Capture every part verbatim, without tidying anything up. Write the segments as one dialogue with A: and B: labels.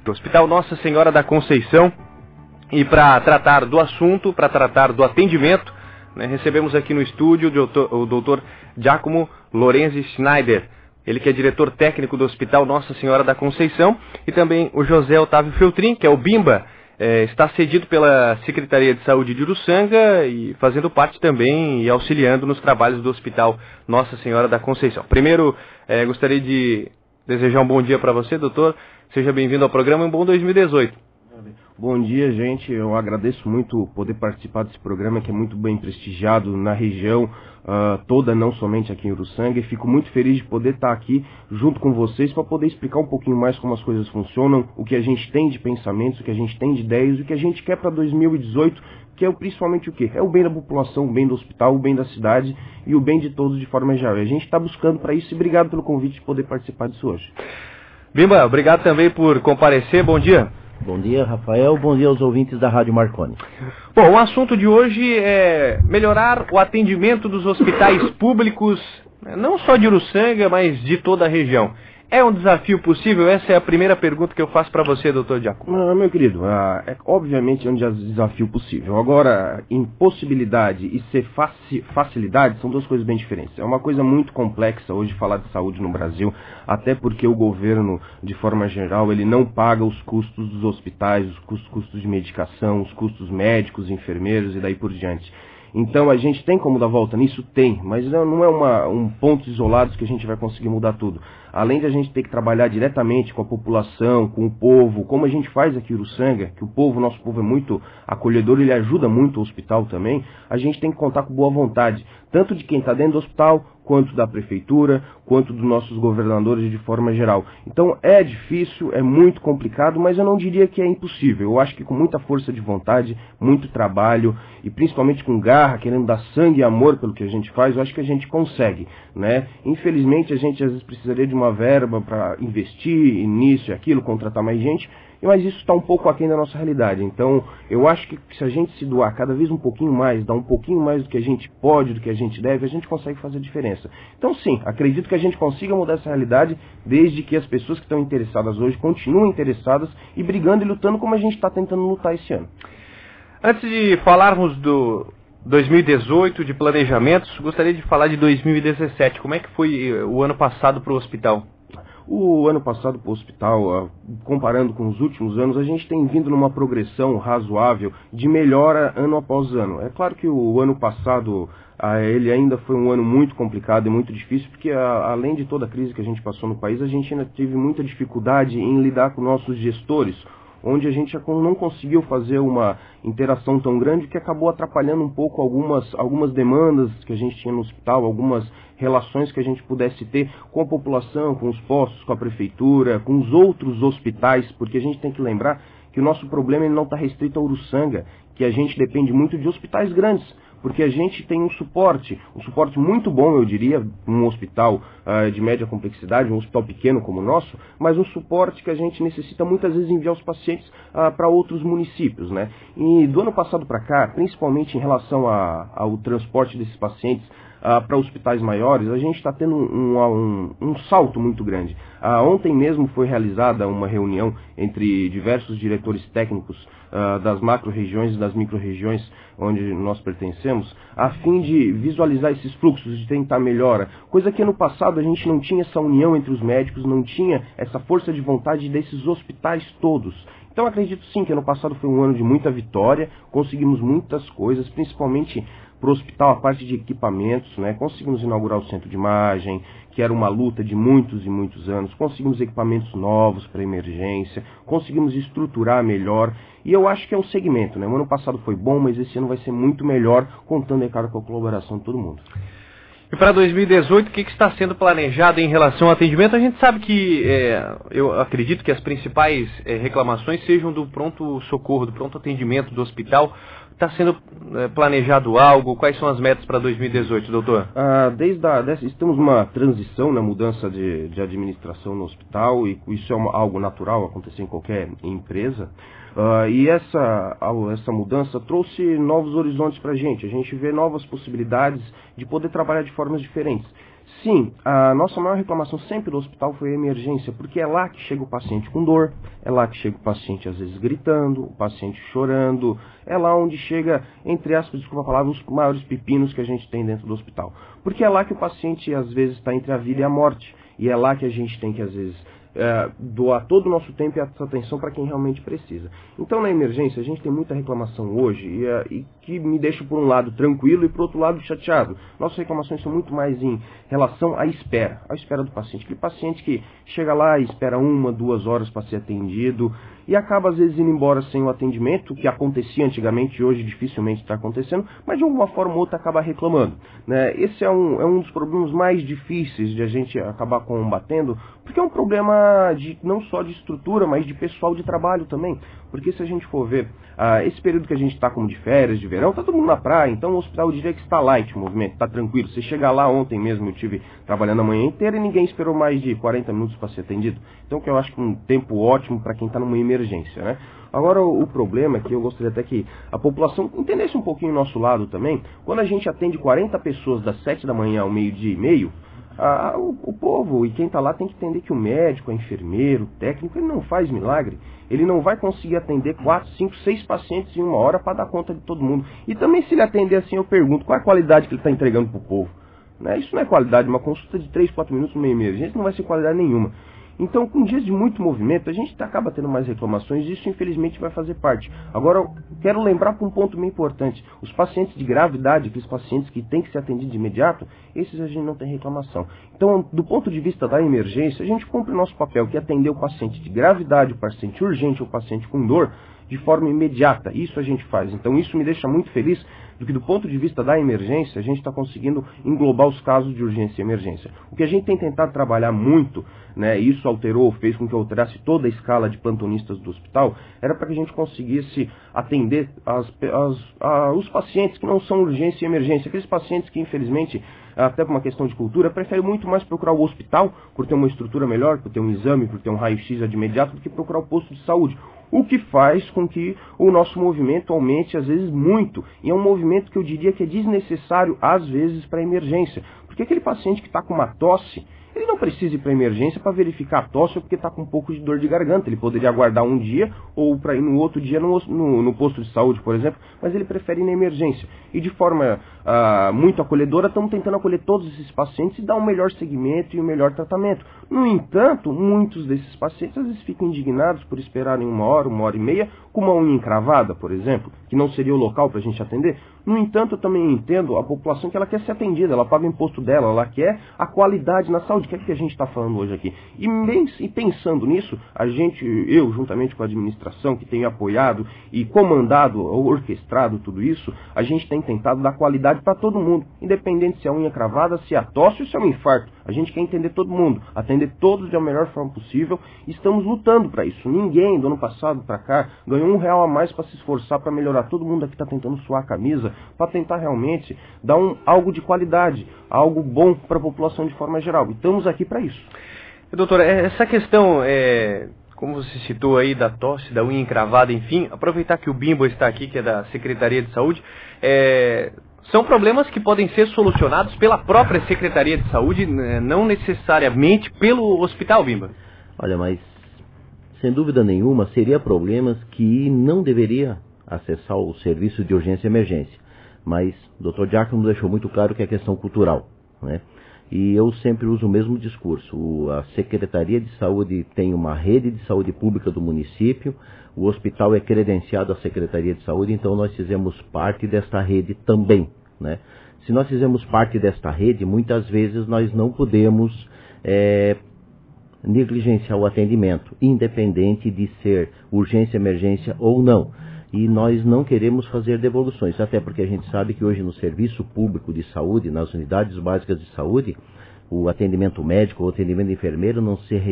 A: do Hospital Nossa Senhora da Conceição. E para tratar do assunto, para tratar do atendimento, né, recebemos aqui no estúdio o doutor, o doutor Giacomo Lorenzi Schneider, ele que é diretor técnico do Hospital Nossa Senhora da Conceição, e também o José Otávio Feltrin, que é o Bimba, é, está cedido pela Secretaria de Saúde de Uruçanga e fazendo parte também e auxiliando nos trabalhos do Hospital Nossa Senhora da Conceição. Primeiro, é, gostaria de desejar um bom dia para você, doutor. Seja bem-vindo ao programa e um bom dois mil e dezoito.
B: Bom dia, gente. Eu agradeço muito poder participar desse programa, que é muito bem prestigiado na região uh, toda, não somente aqui em Uruçanga. E fico muito feliz de poder estar aqui junto com vocês para poder explicar um pouquinho mais como as coisas funcionam, o que a gente tem de pensamentos, o que a gente tem de ideias, o que a gente quer para dois mil e dezoito, que é principalmente o quê? É o bem da população, o bem do hospital, o bem da cidade e o bem de todos de forma geral. E a gente está buscando para isso e obrigado pelo convite de poder participar disso hoje.
A: Bimba, obrigado também por comparecer. Bom dia.
C: Bom dia, Rafael. Bom dia aos ouvintes da Rádio Marconi.
A: Bom, o assunto de hoje é melhorar o atendimento dos hospitais públicos, não só de Uruçanga, mas de toda a região. É um desafio possível? Essa é a primeira pergunta que eu faço para você, doutor Giacomo.
B: Ah, meu querido, ah, é, obviamente é um desafio possível. Agora, impossibilidade e ser faci facilidade são duas coisas bem diferentes. É uma coisa muito complexa hoje falar de saúde no Brasil, até porque o governo, de forma geral, ele não paga os custos dos hospitais, os custos, custos de medicação, os custos médicos, enfermeiros e daí por diante. Então a gente tem como dar volta nisso? Tem, mas não é uma, um ponto isolado que a gente vai conseguir mudar tudo. Além de a gente ter que trabalhar diretamente com a população, com o povo, como a gente faz aqui em Uruçanga, que o povo, nosso povo é muito acolhedor, ele ajuda muito o hospital também, a gente tem que contar com boa vontade, tanto de quem está dentro do hospital, quanto da prefeitura, quanto dos nossos governadores de forma geral. Então é difícil, é muito complicado, mas eu não diria que é impossível. Eu acho que com muita força de vontade, muito trabalho e principalmente com garra, querendo dar sangue e amor pelo que a gente faz, eu acho que a gente consegue, né? Infelizmente a gente às vezes precisaria de uma verba para investir nisso e aquilo, contratar mais gente, mas isso está um pouco aquém da nossa realidade. Então, eu acho que se a gente se doar cada vez um pouquinho mais, dar um pouquinho mais do que a gente pode, do que a gente deve, a gente consegue fazer diferença. Então, sim, acredito que a gente consiga mudar essa realidade, desde que as pessoas que estão interessadas hoje continuem interessadas e brigando e lutando como a gente está tentando lutar esse ano.
A: Antes de falarmos do dois mil e dezoito, de planejamentos, gostaria de falar de dois mil e dezessete. Como é que foi o ano passado para o hospital?
B: O ano passado para o hospital, comparando com os últimos anos, a gente tem vindo numa progressão razoável de melhora ano após ano. É claro que o ano passado, ele ainda foi um ano muito complicado e muito difícil, porque além de toda a crise que a gente passou no país, a gente ainda teve muita dificuldade em lidar com nossos gestores, onde a gente não conseguiu fazer uma interação tão grande que acabou atrapalhando um pouco algumas, algumas demandas que a gente tinha no hospital, algumas relações que a gente pudesse ter com a população, com os postos, com a prefeitura, com os outros hospitais, porque a gente tem que lembrar que o nosso problema ele não está restrito a Uruçanga, que a gente depende muito de hospitais grandes, porque a gente tem um suporte, um suporte muito bom, eu diria, um hospital uh, de média complexidade, um hospital pequeno como o nosso, mas um suporte que a gente necessita muitas vezes enviar os pacientes uh, para outros municípios, né? E do ano passado para cá, principalmente em relação a, ao transporte desses pacientes Uh, para hospitais maiores, a gente está tendo um, um, um salto muito grande. Uh, ontem mesmo foi realizada uma reunião entre diversos diretores técnicos uh, das macro-regiões e das micro-regiões onde nós pertencemos, a fim de visualizar esses fluxos, de tentar melhora, coisa que no passado a gente não tinha essa união entre os médicos, não tinha essa força de vontade desses hospitais todos. Então acredito sim que ano passado foi um ano de muita vitória, conseguimos muitas coisas, principalmente para o hospital a parte de equipamentos, né? Conseguimos inaugurar o centro de imagem, que era uma luta de muitos e muitos anos, conseguimos equipamentos novos para emergência, conseguimos estruturar melhor, e eu acho que é um segmento, né? O ano passado foi bom, mas esse ano vai ser muito melhor, contando, é claro, com a colaboração de todo mundo.
A: E para dois mil e dezoito, o que, que está sendo planejado em relação ao atendimento? A gente sabe que, é, eu acredito que as principais é, reclamações sejam do pronto-socorro, do pronto-atendimento do hospital. Está sendo é, planejado algo? Quais são as metas para dois mil e dezoito, doutor?
B: Ah, desde a, dessa, estamos numa transição, na mudança de, de administração no hospital, e isso é uma, algo natural, acontecer em qualquer empresa. Uh, e essa, essa mudança trouxe novos horizontes para a gente. A gente vê novas possibilidades de poder trabalhar de formas diferentes. Sim, a nossa maior reclamação sempre do hospital foi a emergência, porque é lá que chega o paciente com dor, é lá que chega o paciente às vezes gritando, o paciente chorando, é lá onde chega, entre aspas, desculpa a palavra, os maiores pepinos que a gente tem dentro do hospital. Porque é lá que o paciente às vezes está entre a vida e a morte, e é lá que a gente tem que às vezes É, doar todo o nosso tempo e essa atenção para quem realmente precisa. Então, na emergência, a gente tem muita reclamação hoje e, é, e que me deixa, por um lado, tranquilo e, por outro lado, chateado. Nossas reclamações são muito mais em relação à espera, à espera do paciente. Aquele paciente que chega lá e espera uma, duas horas para ser atendido e acaba, às vezes, indo embora sem o atendimento, que acontecia antigamente e hoje dificilmente está acontecendo, mas de alguma forma ou outra acaba reclamando, né? Esse é um, é um dos problemas mais difíceis de a gente acabar combatendo, porque é um problema de, não só de estrutura, mas de pessoal de trabalho também. Porque se a gente for ver, ah, esse período que a gente está como de férias, de verão, está todo mundo na praia, então o hospital eu diria que está light o movimento, está tranquilo. Você chega lá, ontem mesmo eu estive trabalhando a manhã inteira e ninguém esperou mais de quarenta minutos para ser atendido. Então que eu acho que é um tempo ótimo para quem está numa emergência, né? Agora, o, o problema é que eu gostaria até que a população entendesse um pouquinho o nosso lado também. Quando a gente atende quarenta pessoas das sete da manhã ao meio-dia e meio, Ah, o, o povo e quem está lá tem que entender que o médico, o enfermeiro, o técnico, ele não faz milagre. Ele não vai conseguir atender quatro, cinco, seis pacientes em uma hora para dar conta de todo mundo. E também se ele atender assim, eu pergunto, qual é a qualidade que ele está entregando para o povo? Né? Isso não é qualidade, uma consulta de três, quatro minutos no meio emergência não vai ser qualidade nenhuma. Então, com dias de muito movimento, a gente acaba tendo mais reclamações e isso, infelizmente, vai fazer parte. Agora, eu quero lembrar para um ponto bem importante. Os pacientes de gravidade, aqueles pacientes que têm que ser atendidos de imediato, esses a gente não tem reclamação. Então, do ponto de vista da emergência, a gente cumpre o nosso papel, que é atender o paciente de gravidade, o paciente urgente ou o paciente com dor, de forma imediata. Isso a gente faz. Então, isso me deixa muito feliz, porque do ponto de vista da emergência, a gente está conseguindo englobar os casos de urgência e emergência. O que a gente tem tentado trabalhar muito, né, isso alterou, fez com que eu alterasse toda a escala de plantonistas do hospital, era para que a gente conseguisse atender as, as, a, os pacientes que não são urgência e emergência, aqueles pacientes que, infelizmente, até por uma questão de cultura, preferem muito mais procurar o hospital, por ter uma estrutura melhor, por ter um exame, por ter um raio-x de imediato, do que procurar o posto de saúde. O que faz com que o nosso movimento aumente, às vezes, muito. E é um movimento que eu diria que é desnecessário, às vezes, para a emergência. Porque aquele paciente que está com uma tosse, ele não precisa ir para a emergência para verificar a tosse ou porque está com um pouco de dor de garganta. Ele poderia aguardar um dia ou para ir no outro dia no, no, no posto de saúde, por exemplo, mas ele prefere ir na emergência. E de forma ah, muito acolhedora, estamos tentando acolher todos esses pacientes e dar um melhor segmento e um melhor tratamento. No entanto, muitos desses pacientes às vezes ficam indignados por esperarem uma hora, uma hora e meia, com uma unha encravada, por exemplo, que não seria o local para a gente atender. No entanto, eu também entendo a população que ela quer ser atendida, ela paga o imposto dela, ela quer a qualidade na saúde, que é o que a gente está falando hoje aqui. E, e pensando nisso, a gente, eu, juntamente com a administração, que tem apoiado e comandado, orquestrado tudo isso, a gente tem tentado dar qualidade para todo mundo, independente se é a unha cravada, se é a tosse ou se é um infarto. A gente quer entender todo mundo, atender todos da melhor forma possível e estamos lutando para isso. Ninguém, do ano passado para cá, ganhou um real a mais para se esforçar para melhorar. Todo mundo aqui está tentando suar a camisa para tentar realmente dar um, algo de qualidade, algo bom para a população de forma geral. E estamos aqui para isso.
A: Doutor, essa questão, é, como você citou aí, da tosse, da unha encravada, enfim, aproveitar que o Bimbo está aqui, que é da Secretaria de Saúde, é, são problemas que podem ser solucionados pela própria Secretaria de Saúde, não necessariamente pelo hospital, Bimba.
C: Olha, mas sem dúvida nenhuma seria problemas que não deveria acessar o serviço de urgência e emergência. Mas o doutor Giacomo deixou muito claro que é questão cultural, né? E eu sempre uso o mesmo discurso. O, a Secretaria de Saúde tem uma rede de saúde pública do município, o hospital é credenciado à Secretaria de Saúde, então nós fizemos parte desta rede também, né? Se nós fizemos parte desta rede, muitas vezes nós não podemos é, negligenciar o atendimento, independente de ser urgência, emergência ou não. E nós não queremos fazer devoluções, até porque a gente sabe que hoje no serviço público de saúde, nas unidades básicas de saúde, o atendimento médico ou atendimento enfermeiro não se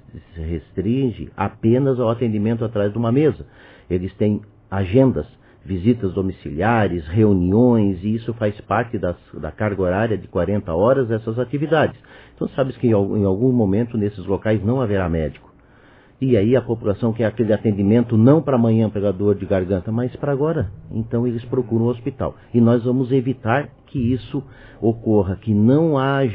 C: restringe apenas ao atendimento atrás de uma mesa. Eles têm agendas, visitas domiciliares, reuniões, e isso faz parte das, da carga horária de quarenta horas dessas atividades. Então sabes que em algum momento nesses locais não haverá médico. E aí a população quer aquele atendimento não para amanhã pegar dor de garganta, mas para agora. Então eles procuram o hospital. E nós vamos evitar que isso ocorra, que não haja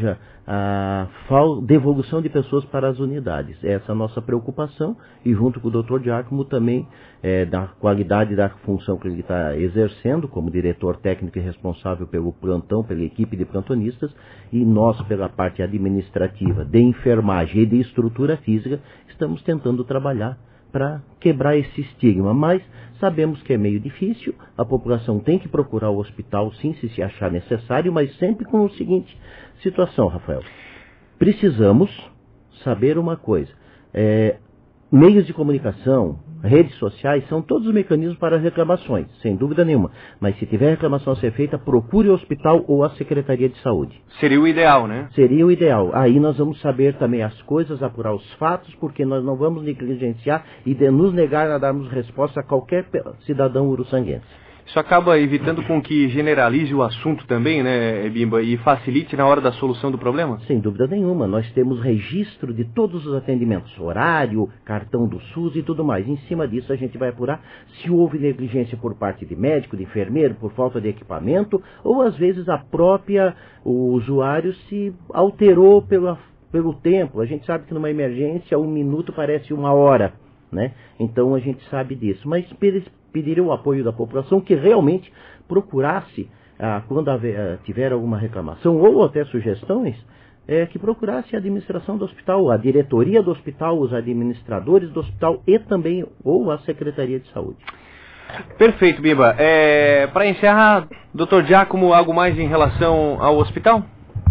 C: a devolução de pessoas para as unidades. Essa é a nossa preocupação, e junto com o doutor Giacomo também, é, da qualidade da função que ele está exercendo como diretor técnico e responsável pelo plantão, pela equipe de plantonistas, e nós pela parte administrativa, de enfermagem e de estrutura física, estamos tentando trabalhar para quebrar esse estigma, mas sabemos que é meio difícil, a população tem que procurar o hospital sim, se se achar necessário, mas sempre com o seguinte situação, Rafael. Precisamos saber uma coisa, é, meios de comunicação, redes sociais, são todos os mecanismos para reclamações, sem dúvida nenhuma. Mas se tiver reclamação a ser feita, procure o hospital ou a Secretaria de Saúde.
A: Seria o ideal, né?
C: Seria o ideal. Aí nós vamos saber também as coisas, apurar os fatos, porque nós não vamos negligenciar e de nos negar a darmos resposta a qualquer cidadão uruçanguense.
A: Isso acaba evitando com que generalize o assunto também, né, Bimba, e facilite na hora da solução do problema?
C: Sem dúvida nenhuma. Nós temos registro de todos os atendimentos, horário, cartão do SUS e tudo mais. Em cima disso a gente vai apurar se houve negligência por parte de médico, de enfermeiro, por falta de equipamento, ou às vezes a própria, o usuário se alterou pela, pelo tempo. A gente sabe que numa emergência um minuto parece uma hora, né? Então a gente sabe disso. Mas pediria o apoio da população que realmente procurasse, ah, quando haver, ah, tiver alguma reclamação ou até sugestões, é, que procurasse a administração do hospital, a diretoria do hospital, os administradores do hospital e também ou a Secretaria de Saúde.
A: Perfeito, Bimba. É, para encerrar, doutor Giacomo, algo mais em relação ao hospital?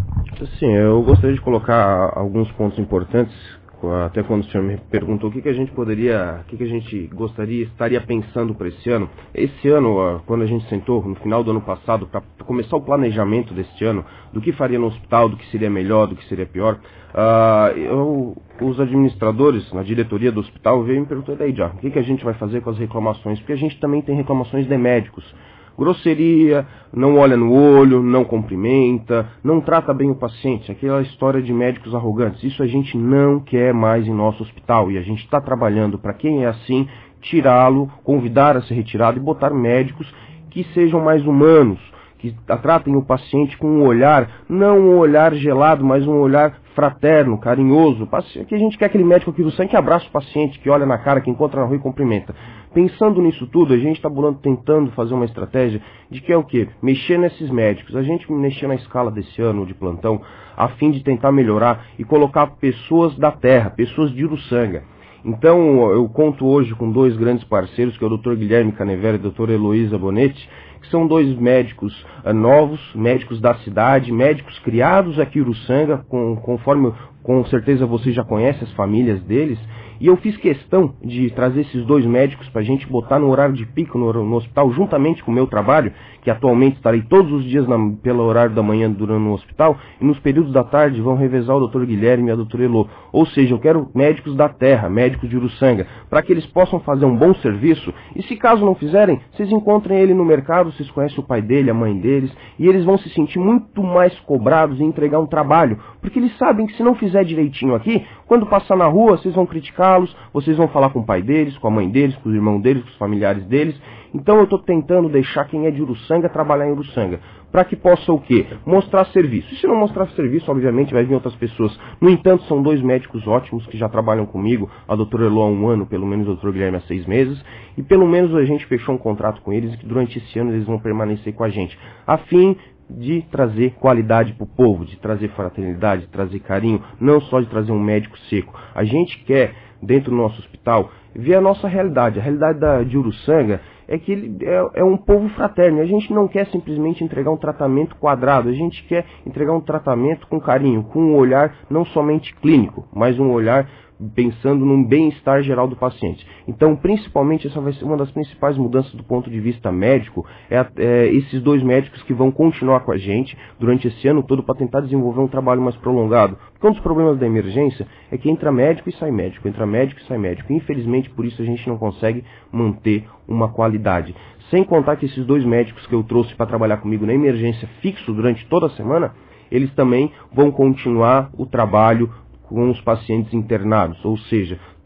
B: Sim, eu gostaria de colocar alguns pontos importantes. Até quando o senhor me perguntou o que, que a gente poderia, o que, que a gente gostaria, estaria pensando para esse ano. Esse ano, quando a gente sentou no final do ano passado para começar o planejamento deste ano, do que faria no hospital, do que seria melhor, do que seria pior, uh, eu, os administradores na diretoria do hospital veio e me perguntou, daí já, o que, que a gente vai fazer com as reclamações? Porque a gente também tem reclamações de médicos. Grosseria, não olha no olho, não cumprimenta, não trata bem o paciente, aquela história de médicos arrogantes. Isso a gente não quer mais em nosso hospital e a gente está trabalhando para quem é assim, tirá-lo, convidar a ser retirado e botar médicos que sejam mais humanos, que tratem o paciente com um olhar, não um olhar gelado, mas um olhar fraterno, carinhoso. Que a gente quer aquele médico que que abraça o paciente, que olha na cara, que encontra na rua e cumprimenta. Pensando nisso tudo, a gente está tentando fazer uma estratégia de que é o quê? Mexer nesses médicos. A gente mexer na escala desse ano de plantão, a fim de tentar melhorar e colocar pessoas da terra, pessoas de Uruçanga. Então, eu conto hoje com dois grandes parceiros, que é o doutor Guilherme Canevera e a doutora Heloísa Bonetti, que são dois médicos uh, novos, médicos da cidade, médicos criados aqui em Uruçanga, com, conforme, com certeza você já conhece as famílias deles, e eu fiz questão de trazer esses dois médicos para a gente botar no horário de pico no, no hospital, juntamente com o meu trabalho, que atualmente estarei todos os dias na, pelo horário da manhã durante no hospital, e nos períodos da tarde vão revezar o doutor Guilherme e a doutora Elô. Ou seja, eu quero médicos da terra, médicos de Uruçanga, para que eles possam fazer um bom serviço, e se caso não fizerem, vocês encontrem ele no mercado, vocês conhecem o pai dele, a mãe deles, e eles vão se sentir muito mais cobrados em entregar um trabalho, porque eles sabem que se não fizer direitinho aqui, quando passar na rua, vocês vão criticá-los, vocês vão falar com o pai deles, com a mãe deles, com os irmãos deles, com os familiares deles. Então eu estou tentando deixar quem é de Uruçanga trabalhar em Uruçanga, para que possa o quê? Mostrar serviço. E se não mostrar serviço, obviamente vai vir outras pessoas. No entanto, são dois médicos ótimos que já trabalham comigo, a doutora Elô há um ano, pelo menos o doutor Guilherme há seis meses, e pelo menos a gente fechou um contrato com eles, e que durante esse ano eles vão permanecer com a gente, a fim de trazer qualidade para o povo, de trazer fraternidade, de trazer carinho, não só de trazer um médico seco. A gente quer, dentro do nosso hospital, ver a nossa realidade. A realidade da, de Uruçanga é que ele é, é um povo fraterno. A gente não quer simplesmente entregar um tratamento quadrado, a gente quer entregar um tratamento com carinho, com um olhar não somente clínico, mas um olhar pensando num bem-estar geral do paciente. Então, principalmente, essa vai ser uma das principais mudanças do ponto de vista médico, é, é esses dois médicos que vão continuar com a gente durante esse ano todo para tentar desenvolver um trabalho mais prolongado. Porque um dos problemas da emergência é que entra médico e sai médico, entra médico e sai médico. E, infelizmente, por isso a gente não consegue manter uma qualidade. Sem contar que esses dois médicos que eu trouxe para trabalhar comigo na emergência fixo durante toda a semana, eles também vão continuar o trabalho com os pacientes internados, ou seja,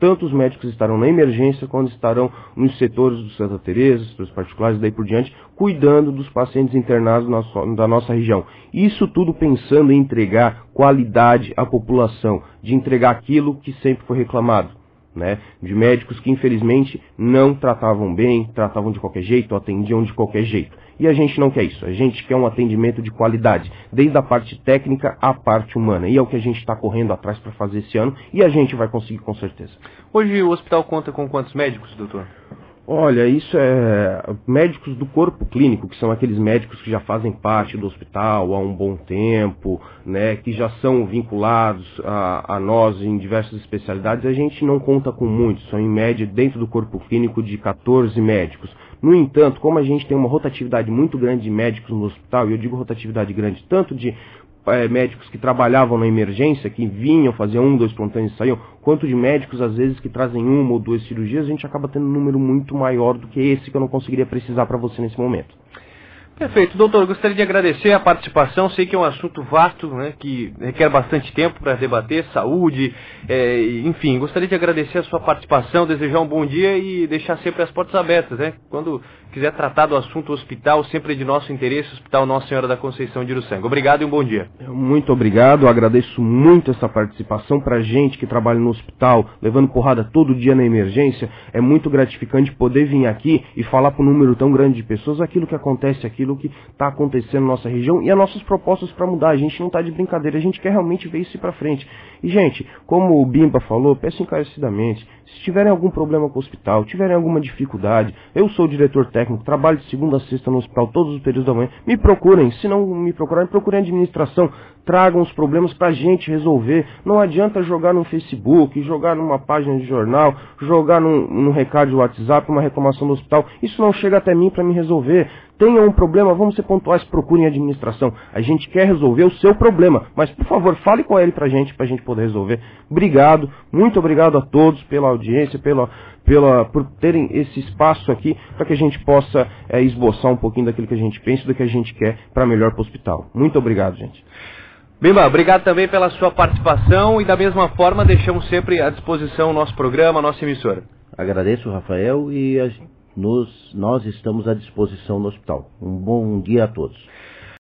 B: tanto os médicos estarão na emergência, quanto estarão nos setores do Santa Teresa, setores particulares, daí por diante, cuidando dos pacientes internados na so, da nossa região. Isso tudo pensando em entregar qualidade à população, de entregar aquilo que sempre foi reclamado, né? De médicos que infelizmente não tratavam bem, tratavam de qualquer jeito, atendiam de qualquer jeito. E a gente não quer isso, a gente quer um atendimento de qualidade, desde a parte técnica à parte humana. E é o que a gente está correndo atrás para fazer esse ano, e a gente vai conseguir com certeza.
A: Hoje o hospital conta com quantos médicos, doutor?
B: Olha, isso é médicos do corpo clínico, que são aqueles médicos que já fazem parte do hospital há um bom tempo, né, que já são vinculados a, a nós em diversas especialidades. A gente não conta com muitos, são em média dentro do corpo clínico de quatorze médicos. No entanto, como a gente tem uma rotatividade muito grande de médicos no hospital, e eu digo rotatividade grande tanto de é, médicos que trabalhavam na emergência, que vinham, faziam um, dois plantões e saíam, quanto de médicos, às vezes, que trazem uma ou duas cirurgias, a gente acaba tendo um número muito maior do que esse que eu não conseguiria precisar para você nesse momento.
A: Perfeito. Doutor, eu gostaria de agradecer a participação. Sei que é um assunto vasto, né, que requer bastante tempo para debater, saúde, é, enfim, gostaria de agradecer a sua participação, desejar um bom dia e deixar sempre as portas abertas, né? Quando quiser tratar do assunto hospital, sempre é de nosso interesse, Hospital Nossa Senhora da Conceição de Uruçanga. Obrigado e um bom dia.
B: Muito obrigado, agradeço muito essa participação. Para a gente que trabalha no hospital, levando porrada todo dia na emergência, é muito gratificante poder vir aqui e falar para um número tão grande de pessoas aquilo que acontece aqui, aquilo que está acontecendo na nossa região e as nossas propostas para mudar. A gente não está de brincadeira, a gente quer realmente ver isso ir para frente. E, gente, como o Bimba falou, peço encarecidamente, se tiverem algum problema com o hospital, tiverem alguma dificuldade, eu sou o diretor técnico, trabalho de segunda a sexta no hospital, todos os períodos da manhã, me procurem. Se não me procurarem, procurem a administração, tragam os problemas para a gente resolver. Não adianta jogar no Facebook, jogar numa página de jornal, jogar num, num recado de WhatsApp, uma reclamação do hospital. Isso não chega até mim para me resolver. Tenham um problema, vamos ser pontuais, procurem a administração. A gente quer resolver o seu problema, mas por favor, fale com ele pra gente, pra gente poder resolver. Obrigado, muito obrigado a todos pela audiência, pela, pela, por terem esse espaço aqui, para que a gente possa é, esboçar um pouquinho daquilo que a gente pensa, do que a gente quer para melhor para o hospital. Muito obrigado, gente.
A: Bimba, obrigado também pela sua participação e da mesma forma deixamos sempre à disposição o nosso programa, a nossa emissora.
C: Agradeço, Rafael, e a, nos, nós estamos à disposição no hospital. Um bom dia a todos.